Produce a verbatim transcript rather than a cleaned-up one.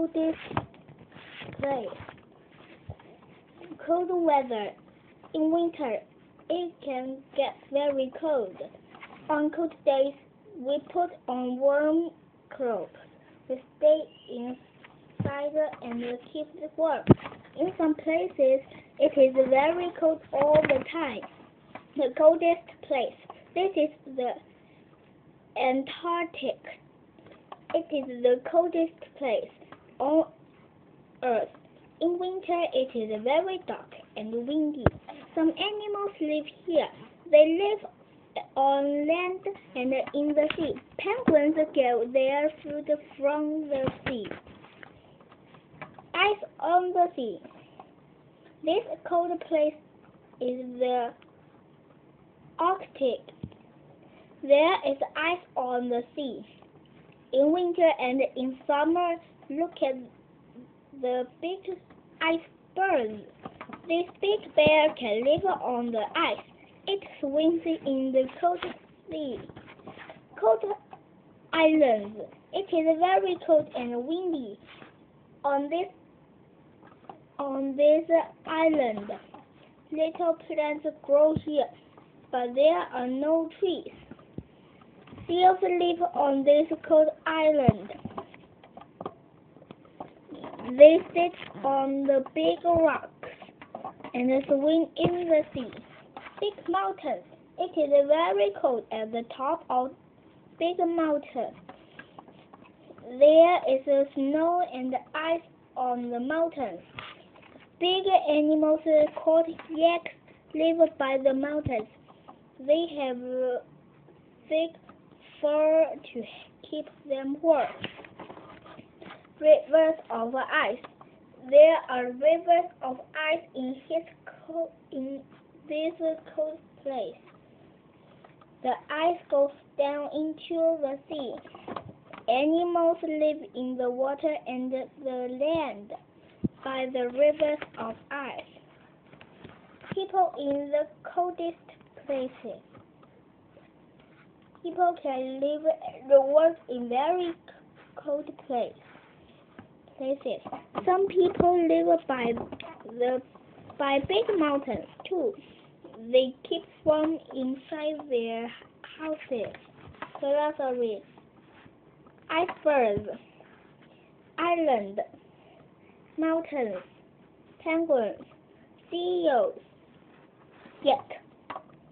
coldest place. Cold weather. In winter, it can get very cold. On cold days, we put on warm clothes. We stay inside and keep warm. In some places, it is very cold all the time. The coldest place. This is the Antarctic. It is the coldest place on Earth. In winter, it is very dark and windy. Some animals live here. They live on land and in the sea. Penguins get their food from the sea. Ice on the sea. This cold place is the Arctic. There is ice on the sea. In winter and in summer, look at the big icebergs. This big bear can live on the ice. It swims in the cold sea. Cold islands. It is very cold and windy. On this on this island, little plants grow here, but there are no trees. Seals live on this cold island. They sit on the big rocks and swim in the sea. Big mountains. It is very cold at the top of big mountain. There is snow and ice on the mountains. Big animals called yaks live by the mountains. They have thick fur to keep them warm. Rivers of ice. There are rivers of ice in his co in this cold place. The ice goes down into the sea. Animals live in the water and the land by the rivers of ice. People in the coldest places. People can live and work in very cold place, places. Some people live by the by big mountains too. They keep warm inside their houses. So let's read. Icebergs, island, mountains, penguins, seals, yak.